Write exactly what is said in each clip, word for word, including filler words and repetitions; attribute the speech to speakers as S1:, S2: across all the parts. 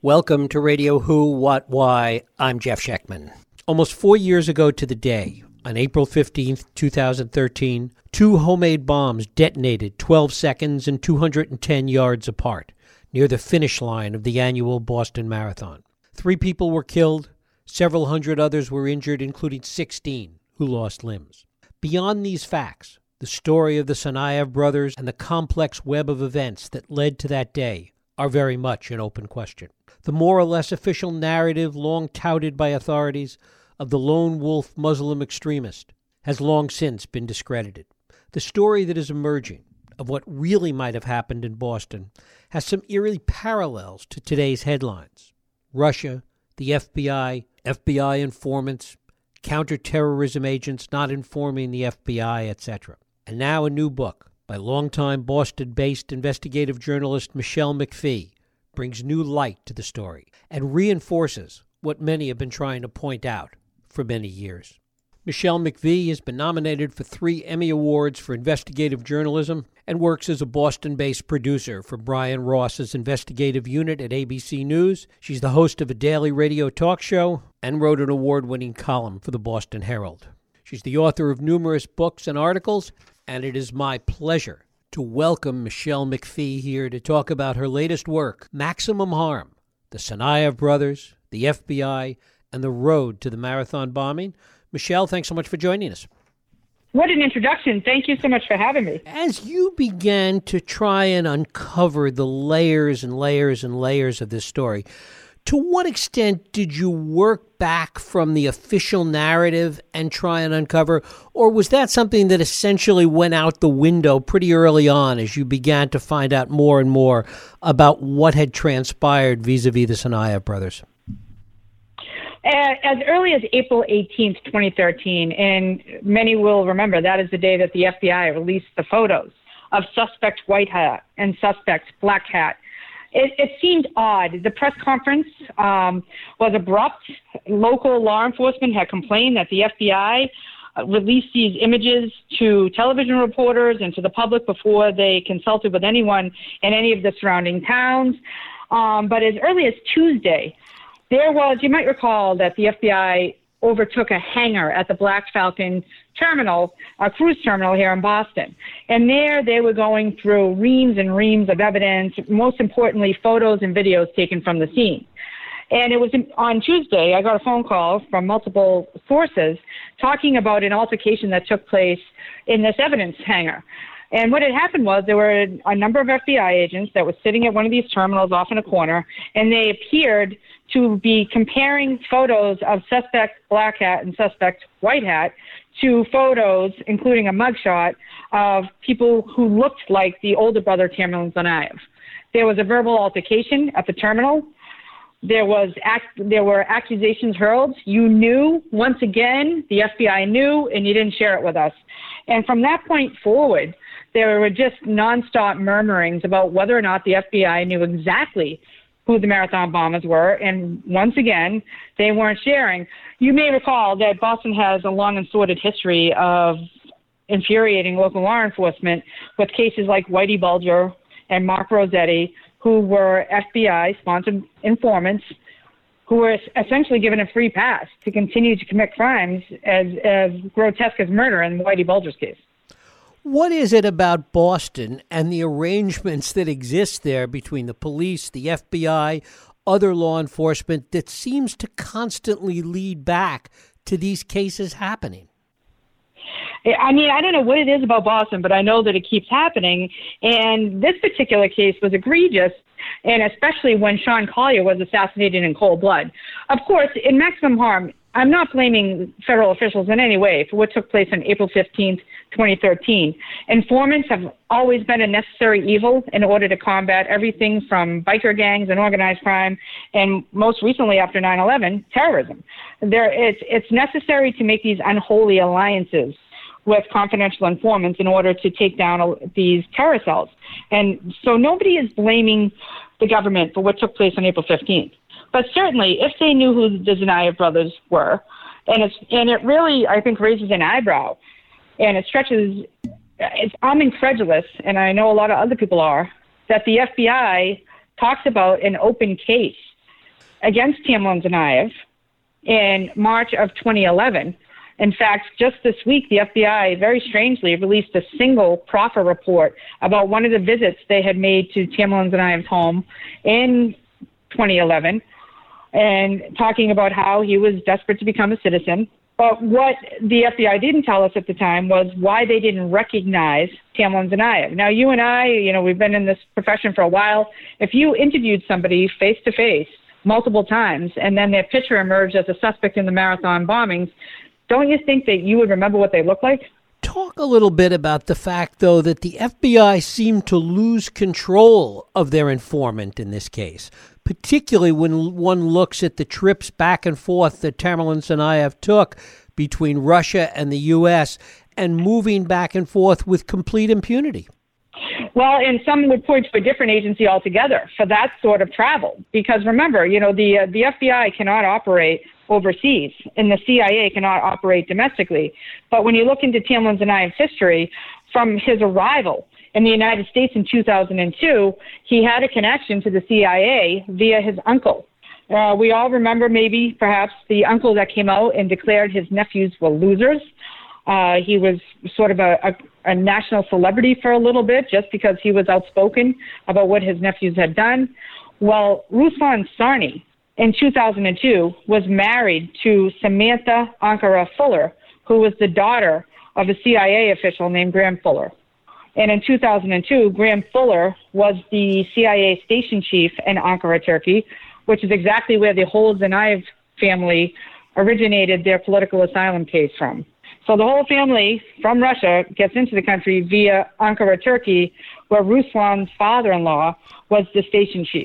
S1: Welcome to Radio Who, What, Why. I'm Jeff Schechtman. Almost four years ago to the day, on April fifteenth, twenty thirteen, two homemade bombs detonated twelve seconds and two hundred ten yards apart near the finish line of the annual Boston Marathon. Three people were killed, several hundred others were injured, including sixteen who lost limbs. Beyond these facts, the story of the Tsarnaev brothers and the complex web of events that led to that day are very much an open question. The more or less official narrative long touted by authorities of the lone wolf Muslim extremist has long since been discredited. The story that is emerging of what really might have happened in Boston has some eerie parallels to today's headlines. Russia, the F B I, F B I informants, counterterrorism agents not informing the F B I, et cetera. And now a new book by longtime Boston-based investigative journalist Michelle McPhee brings new light to the story and reinforces what many have been trying to point out for many years. Michelle McPhee has been nominated for three Emmy Awards for investigative journalism and works as a Boston-based producer for Brian Ross's investigative unit at A B C News. She's the host of a daily radio talk show and wrote an award-winning column for the Boston Herald. She's the author of numerous books and articles, and it is my pleasure to welcome Michelle McPhee here to talk about her latest work, Maximum Harm, the Tsarnaev brothers, the F B I, and the road to the marathon bombing. Michelle, thanks so much for joining us.
S2: What an introduction. Thank you so much for having me.
S1: As you began to try and uncover the layers and layers and layers of this story, to what extent did you work back from the official narrative and try and uncover, or was that something that essentially went out the window pretty early on as you began to find out more and more about what had transpired vis-a-vis the Tsarnaev brothers?
S2: As early as April eighteenth, twenty thirteen, and many will remember that is the day that the F B I released the photos of suspect White Hat and suspect Black Hat. It, it seemed odd. The press conference um, was abrupt. Local law enforcement had complained that the F B I released these images to television reporters and to the public before they consulted with anyone in any of the surrounding towns. Um, but as early as Tuesday, there was, you might recall that the F B I overtook a hangar at the Black Falcon terminal, a cruise terminal here in Boston. And there they were going through reams and reams of evidence, most importantly, photos and videos taken from the scene. And it was on Tuesday, I got a phone call from multiple sources talking about an altercation that took place in this evidence hangar. And what had happened was there were a number of F B I agents that were sitting at one of these terminals off in a corner, and they appeared to be comparing photos of suspect Black Hat and suspect White Hat to photos, including a mugshot, of people who looked like the older brother Tamerlan Tsarnaev. There was a verbal altercation at the terminal. There was act, there were accusations hurled. You knew, once again, the F B I knew, and you didn't share it with us. And from that point forward, there were just nonstop murmurings about whether or not the F B I knew exactly who the marathon bombers were, and once again, they weren't sharing. You may recall that Boston has a long and sordid history of infuriating local law enforcement with cases like Whitey Bulger and Mark Rossetti, who were F B I-sponsored informants who were essentially given a free pass to continue to commit crimes as, as grotesque as murder in Whitey Bulger's case.
S1: What is it about Boston and the arrangements that exist there between the police, the F B I, other law enforcement that seems to constantly lead back to these cases happening?
S2: I mean, I don't know what it is about Boston, but I know that it keeps happening. And this particular case was egregious, and especially when Sean Collier was assassinated in cold blood. Of course, in Maximum Harm, I'm not blaming federal officials in any way for what took place on April fifteenth, twenty thirteen. Informants have always been a necessary evil in order to combat everything from biker gangs and organized crime, and most recently after nine eleven, terrorism. There, it's, it's necessary to make these unholy alliances with confidential informants in order to take down these terror cells. And so nobody is blaming the government for what took place on April fifteenth. But certainly, if they knew who the Tsarnaev brothers were, and it's and it really, I think, raises an eyebrow, and it stretches. It's, I'm incredulous, and I know a lot of other people are, that the F B I talks about an open case against Tamerlan Tsarnaev in March of twenty eleven. In fact, just this week, the F B I, very strangely, released a single proffer report about one of the visits they had made to Tamerlan Tsarnaev's home in twenty eleven, and talking about how he was desperate to become a citizen. But what the F B I didn't tell us at the time was why they didn't recognize Tamerlan Tsarnaev. Now, you and I, you know, we've been in this profession for a while. If you interviewed somebody face-to-face multiple times and then their picture emerged as a suspect in the Marathon bombings, don't you think that you would remember what they look like?
S1: Talk a little bit about the fact, though, that the F B I seemed to lose control of their informant in this case, particularly when one looks at the trips back and forth that Tamerlan Tsarnaev took between Russia and the U S and moving back and forth with complete impunity.
S2: Well, and some would point to a different agency altogether for that sort of travel. Because remember, you know, the uh, the F B I cannot operate overseas, and the C I A cannot operate domestically. But when you look into Tamerlan Tsarnaev's history, from his arrival in the United States in two thousand two, he had a connection to the C I A via his uncle. Uh, we all remember maybe perhaps the uncle that came out and declared his nephews were losers. Uh, he was sort of a, a, a national celebrity for a little bit just because he was outspoken about what his nephews had done. Well, Ruslan Sarny in two thousand two was married to Samantha Ankara Fuller, who was the daughter of a C I A official named Graham Fuller. And in two thousand two, Graham Fuller was the C I A station chief in Ankara, Turkey, which is exactly where the whole Tsarnaev family originated their political asylum case from. So the whole family from Russia gets into the country via Ankara, Turkey, where Ruslan's father-in-law was the station chief.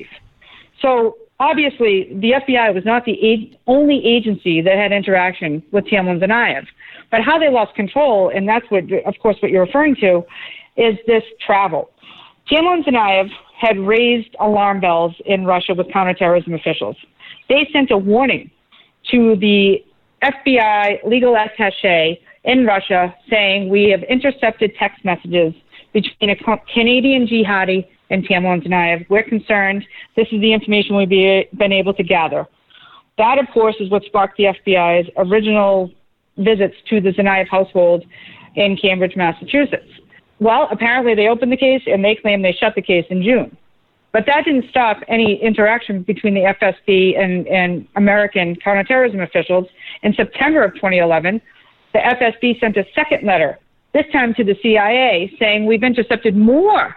S2: So obviously, the F B I was not the a- only agency that had interaction with Tamerlan Tsarnaev. But how they lost control, and that's what, of course, what you're referring to, is this travel. Tamerlan Tsarnaev had raised alarm bells in Russia with counterterrorism officials. They sent a warning to the F B I legal attaché in Russia saying, we have intercepted text messages between a Canadian jihadi and Tamerlan Tsarnaev. We're concerned. This is the information we've be, been able to gather. That, of course, is what sparked the F B I's original visits to the Tsarnaev household in Cambridge, Massachusetts. Well, apparently they opened the case, and they claim they shut the case in June. But that didn't stop any interaction between the F S B and, and American counterterrorism officials. In September of twenty eleven, the F S B sent a second letter, this time to the C I A, saying we've intercepted more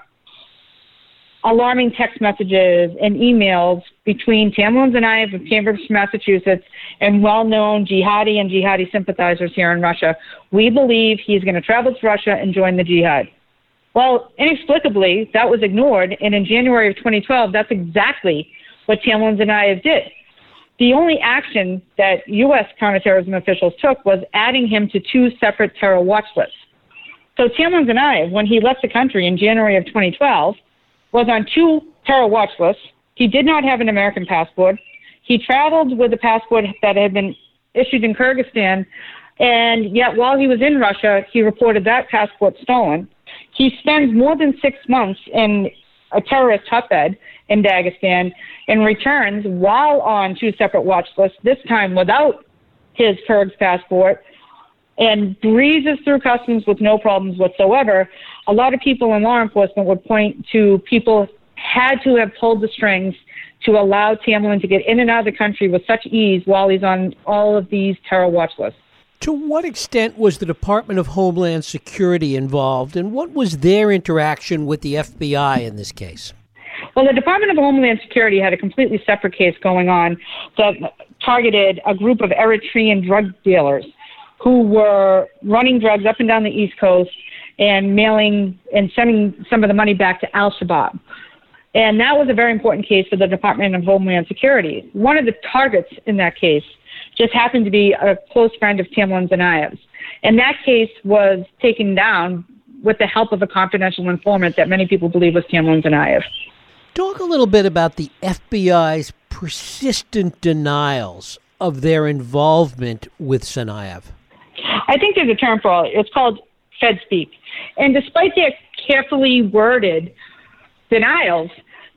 S2: alarming text messages and emails between Tamerlan Tsarnaev of Cambridge, Massachusetts, and well-known jihadi and jihadi sympathizers here in Russia. We believe he's going to travel to Russia and join the jihad. Well, inexplicably, that was ignored, and in January of twenty twelve, that's exactly what Tamerlan Tsarnaev did. The only action that U S counterterrorism officials took was adding him to two separate terror watch lists. So Tamerlan Tsarnaev, when he left the country in January of twenty twelve, was on two terror watch lists. He did not have an American passport. He traveled with a passport that had been issued in Kyrgyzstan, and yet while he was in Russia, he reported that passport stolen. He spends more than six months in a terrorist hotbed in Dagestan and returns while on two separate watch lists, this time without his Kyrgyz passport, and breezes through customs with no problems whatsoever. A lot of people in law enforcement would point to people had to have pulled the strings to allow Tamerlan to get in and out of the country with such ease while he's on all of these terror watch lists.
S1: To what extent was the Department of Homeland Security involved, and what was their interaction with the F B I in this case?
S2: Well, the Department of Homeland Security had a completely separate case going on that targeted a group of Eritrean drug dealers who were running drugs up and down the East Coast and mailing and sending some of the money back to Al-Shabaab. And that was a very important case for the Department of Homeland Security. One of the targets in that case just happened to be a close friend of Tamerlan Tsarnaev's. And that case was taken down with the help of a confidential informant that many people believe was Tamerlan Tsarnaev.
S1: Talk a little bit about the F B I's persistent denials of their involvement with Tsarnaev.
S2: I think there's a term for it. It's called Fed speak. And despite their carefully worded denials,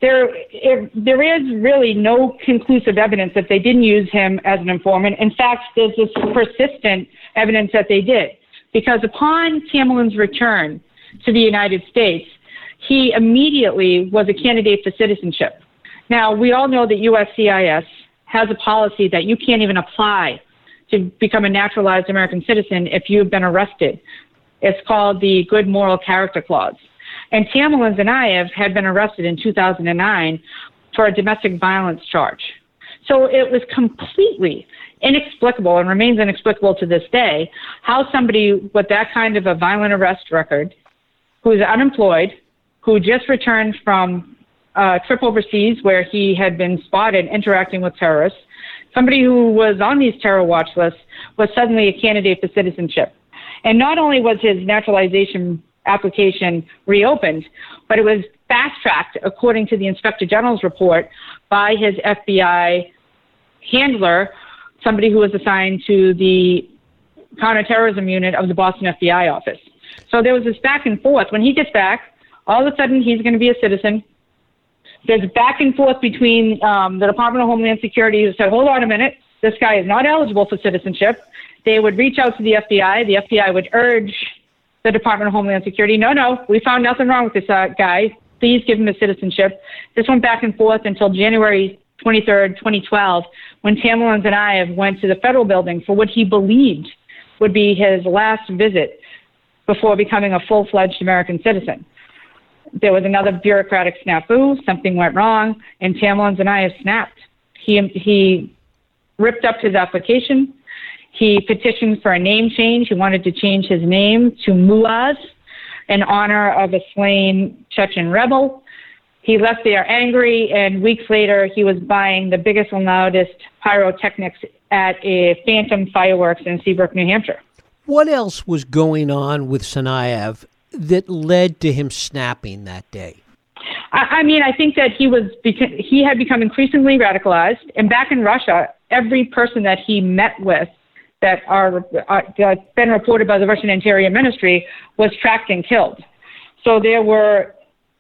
S2: there, it, there is really no conclusive evidence that they didn't use him as an informant. In fact, there's this persistent evidence that they did, because upon Tamerlan's return to the United States, he immediately was a candidate for citizenship. Now, we all know that U S C I S has a policy that you can't even apply to become a naturalized American citizen if you've been arrested. It's called the Good Moral Character Clause. And Tamerlan Tsarnaev had been arrested in two thousand nine for a domestic violence charge. So it was completely inexplicable, and remains inexplicable to this day, how somebody with that kind of a violent arrest record, who's unemployed, who just returned from a trip overseas where he had been spotted interacting with terrorists, somebody who was on these terror watch lists, was suddenly a candidate for citizenship. And not only was his naturalization application reopened, but it was fast-tracked, according to the Inspector General's report, by his F B I handler, somebody who was assigned to the counterterrorism unit of the Boston F B I office. So there was this back and forth. When he gets back, all of a sudden he's going to be a citizen. There's back and forth between um, the Department of Homeland Security, who said, hold on a minute, this guy is not eligible for citizenship. They would reach out to the F B I. The F B I would urge the Department of Homeland Security, no, no, we found nothing wrong with this uh, guy. Please give him a citizenship. This went back and forth until January twenty-third, twenty twelve, when Tamerlan Tsarnaev went to the federal building for what he believed would be his last visit before becoming a full-fledged American citizen. There was another bureaucratic snafu. Something went wrong, and Tamerlan Tsarnaev snapped. He, he ripped up his application. He petitioned for a name change. He wanted to change his name to Muaz in honor of a slain Chechen rebel. He left there angry, and weeks later, he was buying the biggest and loudest pyrotechnics at a Phantom Fireworks in Seabrook, New Hampshire.
S1: What else was going on with Tsarnaev that led to him snapping that day?
S2: I, I mean, I think that he was beca- he had become increasingly radicalized, and back in Russia, every person that he met with that are uh, that's been reported by the Russian Interior Ministry was tracked and killed. So there were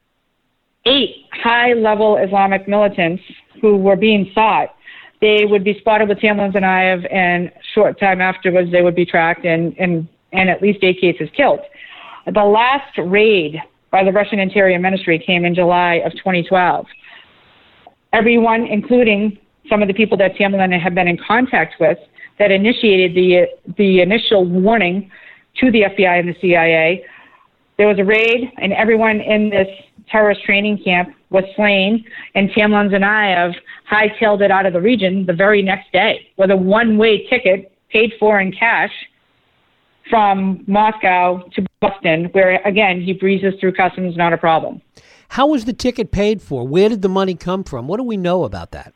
S2: eight high-level Islamic militants who were being sought. They would be spotted with Tamerlan Tsarnaev, and short time afterwards, they would be tracked and, and, and at least eight cases killed. The last raid by the Russian Interior Ministry came in July of twenty twelve. Everyone, including some of the people that Tamerlan had been in contact with, that initiated the the initial warning to the F B I and the C I A. There was a raid, and everyone in this terrorist training camp was slain, and Tamerlan Tsarnaev hightailed it out of the region the very next day with a one-way ticket paid for in cash from Moscow to Boston, where, again, he breezes through customs, not a problem.
S1: How was the ticket paid for? Where did the money come from? What do we know about that?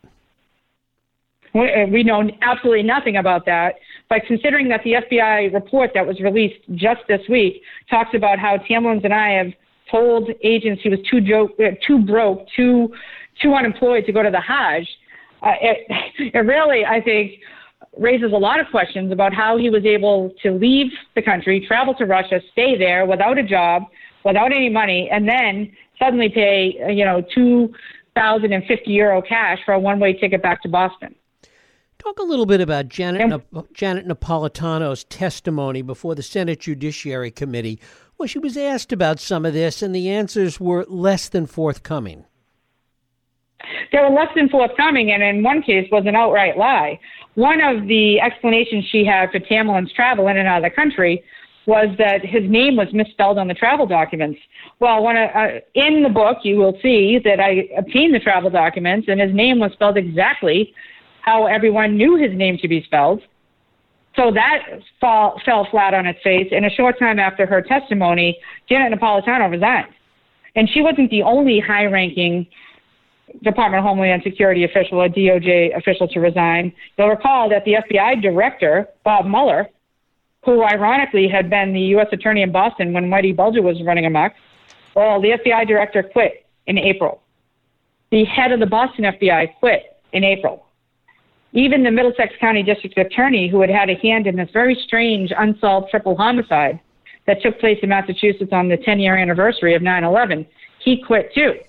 S2: We know absolutely nothing about that, but considering that the F B I report that was released just this week talks about how Tamerlan Tsarnaev told agents he was too, jo- too broke, too too unemployed to go to the Hajj, uh, it, it really, I think, raises a lot of questions about how he was able to leave the country, travel to Russia, stay there without a job, without any money, and then suddenly pay, you know, two thousand fifty euro cash for a one-way ticket back to Boston.
S1: Talk a little bit about Janet Nap- Janet Napolitano's testimony before the Senate Judiciary Committee, where she was asked about some of this, and the answers were less than forthcoming.
S2: They were less than forthcoming, and in one case was an outright lie. One of the explanations she had for Tamerlan's travel in and out of the country was that his name was misspelled on the travel documents. Well, when uh, in the book, you will see that I obtained the travel documents, and his name was spelled exactly how everyone knew his name to be spelled. So that fall, fell flat on its face. And a short time after her testimony, Janet Napolitano resigned. And she wasn't the only high-ranking Department of Homeland Security official, a D O J official, to resign. You'll recall that the F B I director, Bob Mueller, who ironically had been the U S attorney in Boston when Whitey Bulger was running amok, well, the F B I director quit in April. The head of the Boston F B I quit in April. Even the Middlesex County District Attorney, who had had a hand in this very strange unsolved triple homicide that took place in Massachusetts on the ten-year anniversary of nine eleven, he quit too.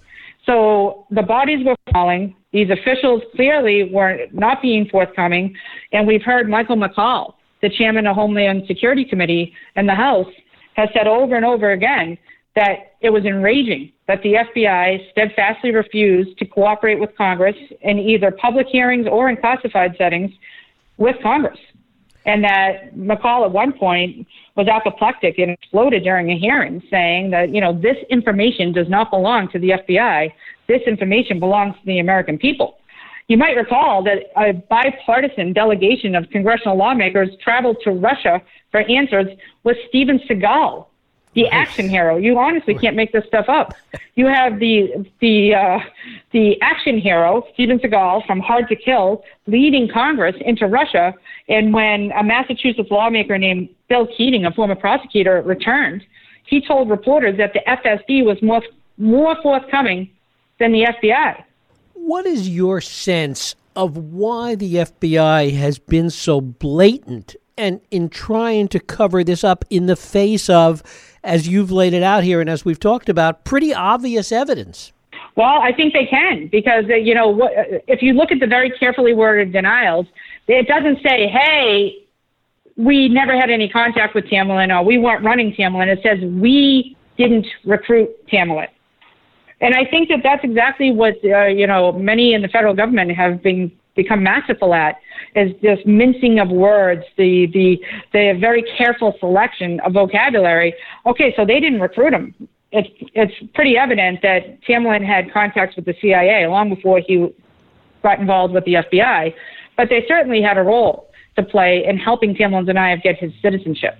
S2: So the bodies were falling. These officials clearly were not being forthcoming. And we've heard Michael McCaul, the chairman of Homeland Security Committee in the House, has said over and over again that it was enraging that the F B I steadfastly refused to cooperate with Congress in either public hearings or in classified settings with Congress. And that McCaul at one point was apoplectic and exploded during a hearing saying that, you know, this information does not belong to the F B I. This information belongs to the American people. You might recall that a bipartisan delegation of congressional lawmakers traveled to Russia for answers with Steven Seagal, the action hero. You honestly can't make this stuff up. You have the the uh, the action hero, Steven Seagal, from Hard to Kill, leading Congress into Russia. And when a Massachusetts lawmaker named Bill Keating, a former prosecutor, returned, he told reporters that the F S B was more more forthcoming than the F B I.
S1: What is your sense of why the F B I has been so blatant and in trying to cover this up in the face of, as you've laid it out here and as we've talked about, pretty obvious evidence?
S2: Well, I think they can because, uh, you know, what, if you look at the very carefully worded denials, it doesn't say, hey, we never had any contact with Tamerlan or we weren't running Tamerlan. It says we didn't recruit Tamerlan. And I think that that's exactly what, uh, you know, many in the federal government have been become masterful at, is this mincing of words, the, the, the very careful selection of vocabulary. Okay, so they didn't recruit him. It's, it's pretty evident that Tamerlan had contacts with the C I A long before he got involved with the F B I, but they certainly had a role to play in helping Tamerlan Tsarnaev get his citizenship.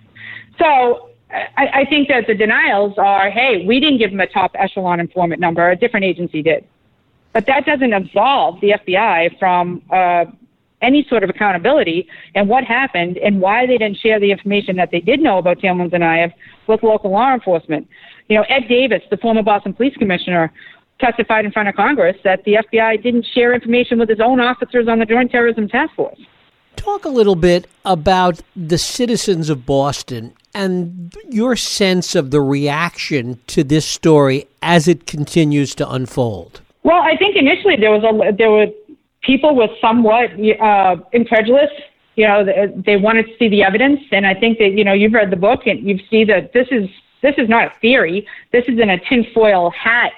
S2: So I, I think that the denials are, hey, we didn't give him a top echelon informant number, a different agency did. But that doesn't absolve the F B I from uh, any sort of accountability and what happened and why they didn't share the information that they did know about Tamerlan Tsarnaev with local law enforcement. You know, Ed Davis, the former Boston Police Commissioner, testified in front of Congress that the F B I didn't share information with his own officers on the Joint Terrorism Task Force.
S1: Talk a little bit about the citizens of Boston and your sense of the reaction to this story as it continues to unfold.
S2: Well, I think initially there was a there were people with somewhat uh, incredulous. You know, they, they wanted to see the evidence, and I think that, you know, you've read the book and you see that this is this is not a theory. This isn't a tinfoil hat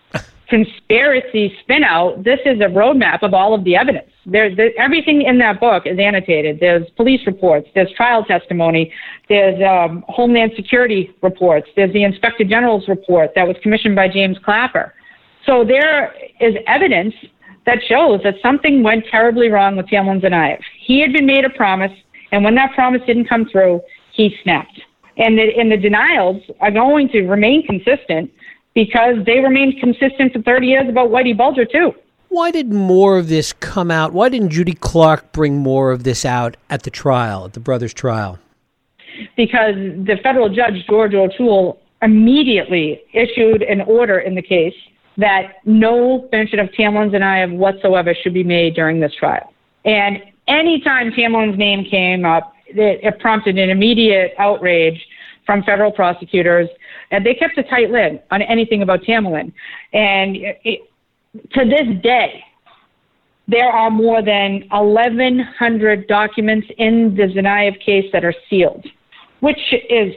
S2: conspiracy spin out. This is a roadmap of all of the evidence. There, there, everything in that book is annotated. There's police reports. There's trial testimony. There's um, Homeland Security reports. There's the Inspector General's report that was commissioned by James Clapper. So there is evidence that shows that something went terribly wrong with Tamerlan Tsarnaev. He had been made a promise, and when that promise didn't come through, he snapped. And the, and the denials are going to remain consistent because they remained consistent for thirty years about Whitey Bulger, too.
S1: Why did more of this come out? Why didn't Judy Clark bring more of this out at the trial, at the brothers' trial?
S2: Because the federal judge, George O'Toole, immediately issued an order in the case that no mention of Tamerlan Tsarnaev whatsoever should be made during this trial. And any time Tamerlan's name came up, it, it prompted an immediate outrage from federal prosecutors, and they kept a tight lid on anything about Tamerlan. And it, to this day, there are more than eleven hundred documents in the Tsarnaev case that are sealed, which is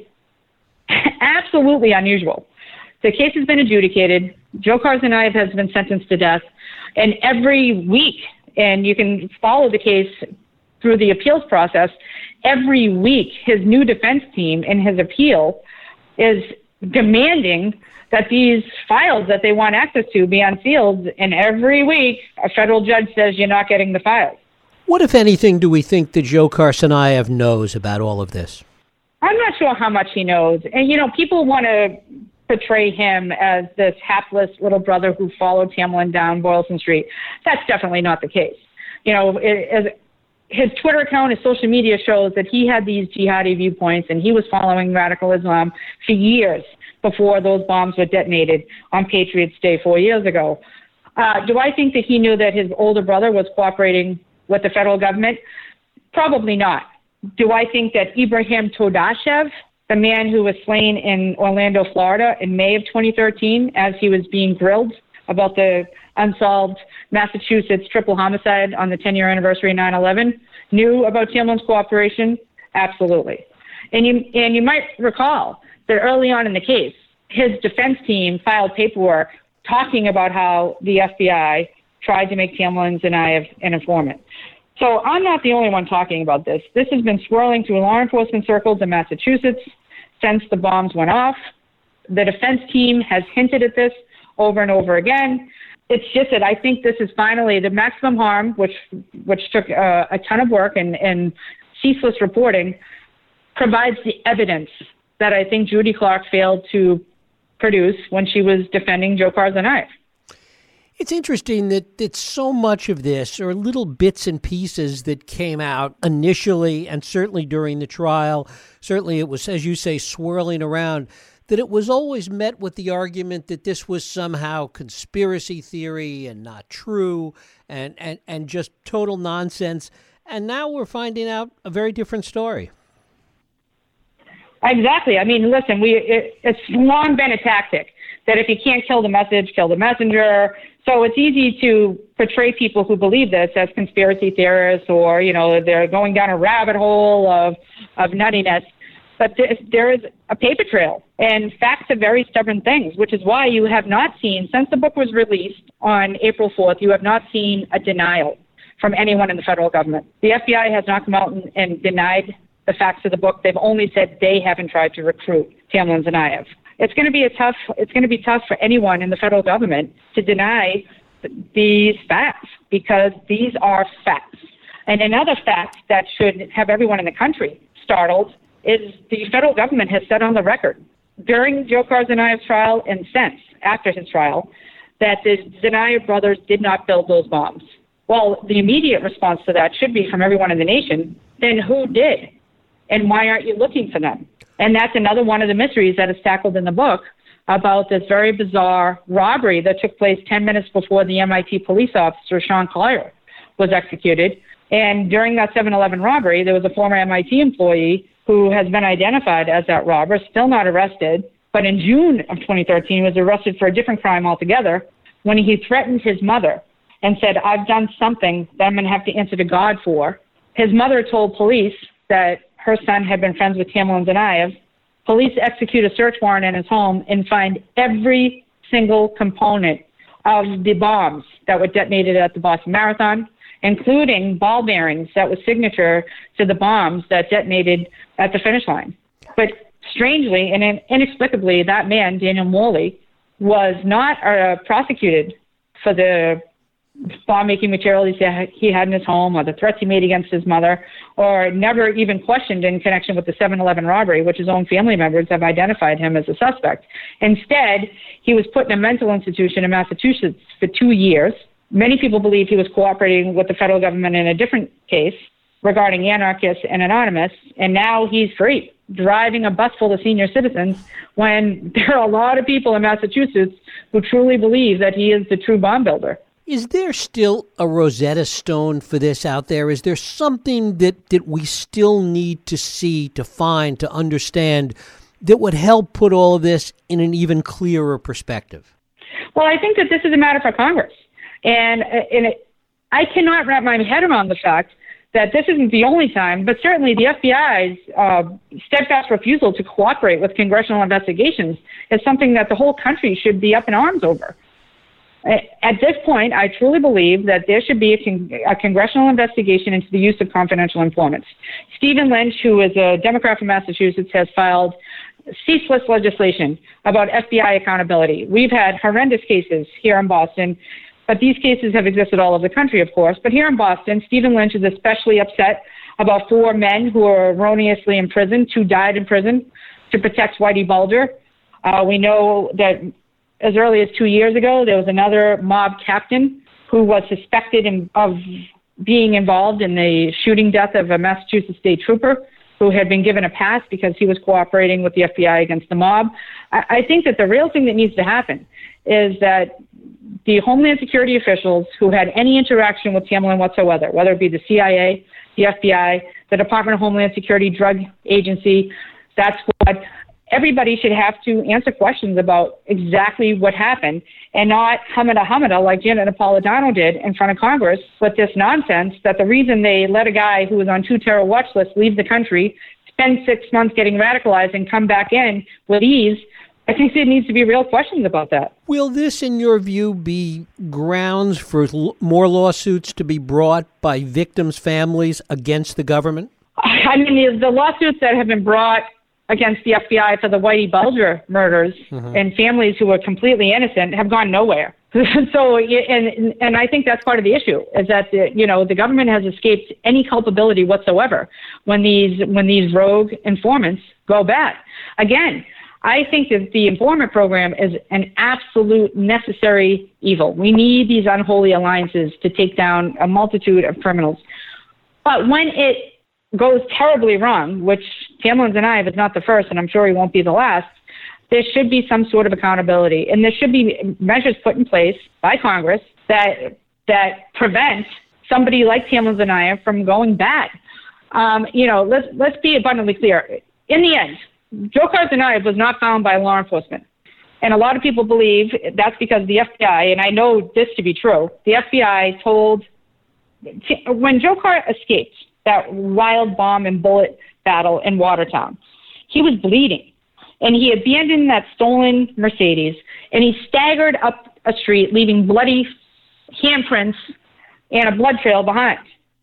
S2: absolutely unusual. The case has been adjudicated. Dzhokhar Tsarnaev has been sentenced to death. And every week, and you can follow the case through the appeals process, every week his new defense team in his appeal is demanding that these files that they want access to be unsealed. And every week, a federal judge says you're not getting the files.
S1: What, if anything, do we think that Dzhokhar Tsarnaev knows about all of this?
S2: I'm not sure how much he knows. And, you know, people want to portray him as this hapless little brother who followed Tamerlan down Boylston Street. That's definitely not the case. You know, it, it, his Twitter account, his social media shows that he had these jihadi viewpoints and he was following radical Islam for years before those bombs were detonated on Patriots Day four years ago. Uh, do I think that he knew that his older brother was cooperating with the federal government? Probably not. Do I think that Ibrahim Todashev, the man who was slain in Orlando, Florida in May of twenty thirteen as he was being grilled about the unsolved Massachusetts triple homicide on the ten-year anniversary of nine eleven knew about Tamlin's cooperation? Absolutely. And you, and you might recall that early on in the case, his defense team filed paperwork talking about how the F B I tried to make Tamlin Tsarnaev an informant. So I'm not the only one talking about this. This has been swirling through law enforcement circles in Massachusetts since the bombs went off. The defense team has hinted at this over and over again. It's just that I think this is finally the maximum harm, which which took uh, a ton of work and, and ceaseless reporting, provides the evidence that I think Judy Clark failed to produce when she was defending Dzhokhar Tsarnaev.
S1: It's interesting that, that so much of this are little bits and pieces that came out initially and certainly during the trial. Certainly it was, as you say, swirling around, that it was always met with the argument that this was somehow conspiracy theory and not true and, and, and just total nonsense. And now we're finding out a very different story.
S2: Exactly. I mean, listen, we it, it's long been a tactic that if you can't kill the message, kill the messenger. So it's easy to portray people who believe this as conspiracy theorists, or, you know, they're going down a rabbit hole of, of nuttiness. But there, there is a paper trail, and facts are very stubborn things, which is why you have not seen, since the book was released on April fourth, you have not seen a denial from anyone in the federal government. The F B I has not come out and, and denied the facts of the book. They've only said they haven't tried to recruit Tamlin Tsarnaev. It's going to be a tough. It's going to be tough for anyone in the federal government to deny these facts, because these are facts. And another fact that should have everyone in the country startled is the federal government has said on the record during Dzhokhar Tsarnaev's trial and since after his trial that the Tsarnaev brothers did not build those bombs. Well, the immediate response to that should be from everyone in the nation, then who did? And why aren't you looking for them? And that's another one of the mysteries that is tackled in the book about this very bizarre robbery that took place ten minutes before the M I T police officer, Sean Collier, was executed. And during that seven eleven robbery, there was a former M I T employee who has been identified as that robber, still not arrested, but in June of twenty thirteen was arrested for a different crime altogether when he threatened his mother and said, I've done something that I'm going to have to answer to God for. His mother told police that her son had been friends with Tamlin Tsarnaev. Police execute a search warrant in his home and find every single component of the bombs that were detonated at the Boston Marathon, including ball bearings that was signature to the bombs that detonated at the finish line. But strangely and inexplicably, that man, Daniel Morley, was not uh, prosecuted for the bomb-making materials he had in his home or the threats he made against his mother, or never even questioned in connection with the seven eleven robbery, which his own family members have identified him as a suspect. Instead, he was put in a mental institution in Massachusetts for two years. Many people believe he was cooperating with the federal government in a different case regarding anarchists and anonymous, and now he's free, driving a bus full of senior citizens when there are a lot of people in Massachusetts who truly believe that he is the true bomb builder.
S1: Is there still a Rosetta Stone for this out there? Is there something that, that we still need to see, to find, to understand that would help put all of this in an even clearer perspective?
S2: Well, I think that this is a matter for Congress. And, and it, I cannot wrap my head around the fact that this isn't the only time, but certainly the F B I's uh, steadfast refusal to cooperate with congressional investigations is something that the whole country should be up in arms over. At this point, I truly believe that there should be a, con- a congressional investigation into the use of confidential informants. Stephen Lynch, who is a Democrat from Massachusetts, has filed ceaseless legislation about F B I accountability. We've had horrendous cases here in Boston, but these cases have existed all over the country, of course. But here in Boston, Stephen Lynch is especially upset about four men who were erroneously imprisoned, two died in prison, to protect Whitey Bulger. Uh, we know that as early as two years ago, there was another mob captain who was suspected in, of being involved in the shooting death of a Massachusetts state trooper who had been given a pass because he was cooperating with the F B I against the mob. I, I think that the real thing that needs to happen is that the Homeland Security officials who had any interaction with Tamlin whatsoever, whether it be the C I A, the F B I, the Department of Homeland Security Drug Agency, that squad, everybody should have to answer questions about exactly what happened and not humada humada like Janet Napolitano did in front of Congress with this nonsense that the reason they let a guy who was on two terror watch lists leave the country, spend six months getting radicalized and come back in with ease. I think there needs to be real questions about that.
S1: Will this, in your view, be grounds for l- more lawsuits to be brought by victims' families against the government?
S2: I mean, the, the lawsuits that have been brought against the F B I for the Whitey Bulger murders mm-hmm. and families who were completely innocent have gone nowhere. so, and and I think that's part of the issue is that the, you know the government has escaped any culpability whatsoever when these when these rogue informants go bad. Again, I think that the informant program is an absolute necessary evil. We need these unholy alliances to take down a multitude of criminals. But when it goes terribly wrong, which Tamlin Tsarnaev is not the first, and I'm sure he won't be the last, there should be some sort of accountability. And there should be measures put in place by Congress that that prevent somebody like Tamlin Tsarnaev from going bad. Um, you know, let's let's be abundantly clear. In the end, Dzhokhar Tsarnaev was not found by law enforcement. And a lot of people believe that's because the F B I, and I know this to be true, the F B I told, when Dzhokhar escaped that wild bomb and bullet battle in Watertown, he was bleeding. And he abandoned that stolen Mercedes, and he staggered up a street, leaving bloody handprints and a blood trail behind.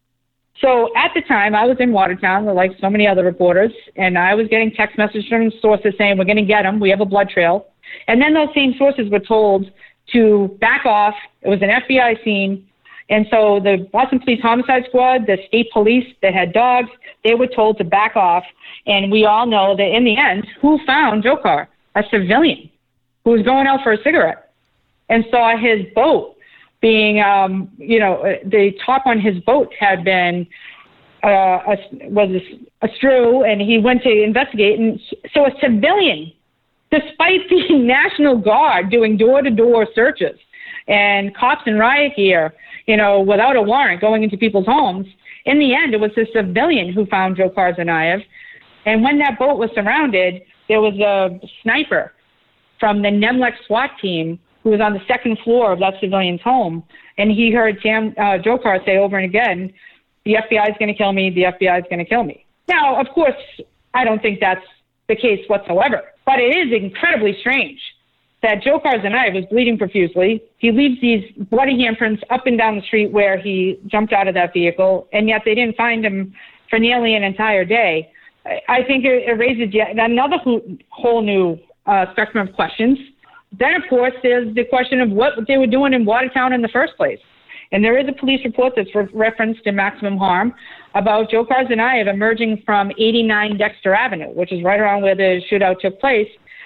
S2: So at the time, I was in Watertown, like so many other reporters, and I was getting text messages from sources saying, we're going to get him, we have a blood trail. And then those same sources were told to back off. It was an F B I scene. And so the Boston Police Homicide Squad, the state police that had dogs, they were told to back off. And we all know that in the end, who found Dzhokhar? A civilian who was going out for a cigarette and saw his boat being, um, you know, the top on his boat had been, uh, a, was a, a strew, and he went to investigate. And so a civilian, despite the National Guard doing door-to-door searches and cops in riot gear, you know, without a warrant going into people's homes, in the end, it was a civilian who found Dzhokhar Tsarnaev. And when that boat was surrounded, there was a sniper from the Nemlec SWAT team who was on the second floor of that civilian's home. And he heard Tam, uh, Dzhokhar say over and again, the F B I is going to kill me, the F B I is going to kill me. Now, of course, I don't think that's the case whatsoever. But it is incredibly strange that Dzhokhar Tsarnaev was bleeding profusely. He leaves these bloody handprints up and down the street where he jumped out of that vehicle, and yet they didn't find him for nearly an entire day. I think it, it raises yet another whole new uh, spectrum of questions. Then, of course, there's the question of what they were doing in Watertown in the first place. And there is a police report that's re- referenced in Maximum Harm about Dzhokhar Tsarnaev emerging from eighty-nine Dexter Avenue, which is right around where the shootout took place.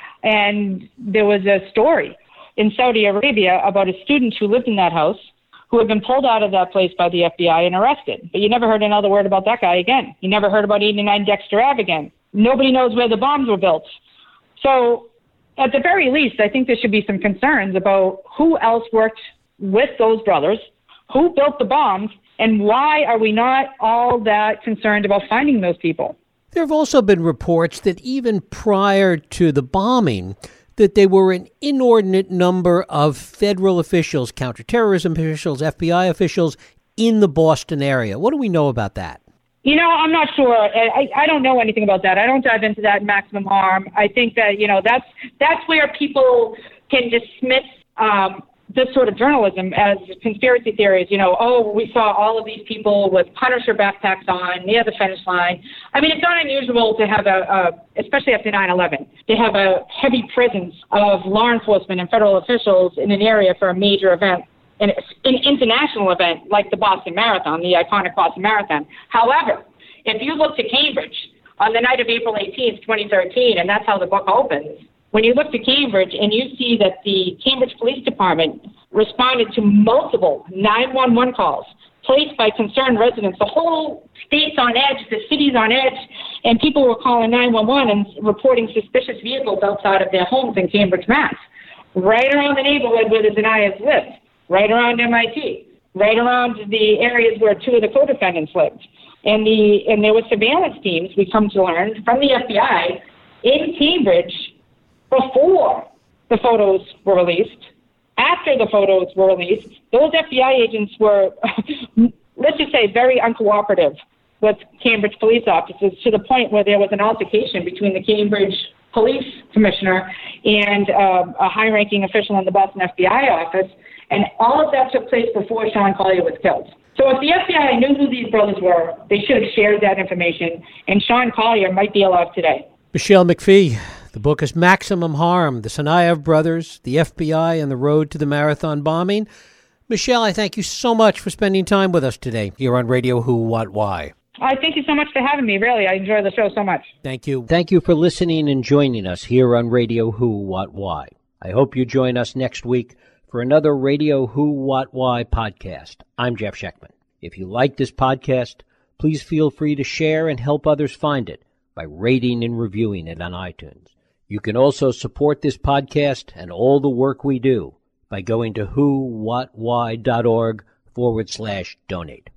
S2: And there was a story in Saudi Arabia about a student who lived in that house who had been pulled out of that place by the F B I and arrested. But you never heard another word about that guy again. You never heard about eighty-nine Dexter Ave again. Nobody knows where the bombs were built. So at the very least, I think there should be some concerns about who else worked with those brothers, who built the bombs, and why are we not all that concerned about finding those people?
S1: There have also been reports that even prior to the bombing, that there were an inordinate number of federal officials, counterterrorism officials, F B I officials in the Boston area. What do we know about that?
S2: You know, I'm not sure. I, I don't know anything about that. I don't dive into that Maximum Harm. I think that, you know, that's that's where people can dismiss um, this sort of journalism as conspiracy theories. You know, oh, we saw all of these people with Punisher backpacks on near the finish line. I mean, it's not unusual to have a, a especially after nine eleven, to have a heavy presence of law enforcement and federal officials in an area for a major event. An, an international event like the Boston Marathon, the iconic Boston Marathon. However, if you look to Cambridge on the night of April eighteenth, twenty thirteen, and that's how the book opens, when you look to Cambridge and you see that the Cambridge Police Department responded to multiple nine one one calls placed by concerned residents, the whole state's on edge, the city's on edge, and people were calling nine one one and reporting suspicious vehicles outside of their homes in Cambridge, Mass, right around the neighborhood where the Tsarnaevs lived. Right around M I T, right around the areas where two of the co-defendants lived. And the and there were surveillance teams, we come to learn, from the F B I in Cambridge before the photos were released. After the photos were released, those F B I agents were, let's just say, very uncooperative with Cambridge police officers, to the point where there was an altercation between the Cambridge police commissioner and uh, a high-ranking official in the Boston F B I office, and all of that took place before Sean Collier was killed. So if the F B I knew who these brothers were, they should have shared that information, and Sean Collier might be alive today.
S1: Michelle McPhee, the book is Maximum Harm, The Tsarnaev Brothers, the F B I, and the Road to the Marathon Bombing. Michelle, I thank you so much for spending time with us today here on Radio Who, What, Why.
S2: I thank you so much for having me. Really, I enjoy the show so much.
S1: Thank you. Thank you for listening and joining us here on Radio Who, What, Why. I hope you join us next week for another Radio Who, What, Why podcast. I'm Jeff Schechtman. If you like this podcast, please feel free to share and help others find it by rating and reviewing it on iTunes. You can also support this podcast and all the work we do by going to whowhatwhy.org forward slash donate.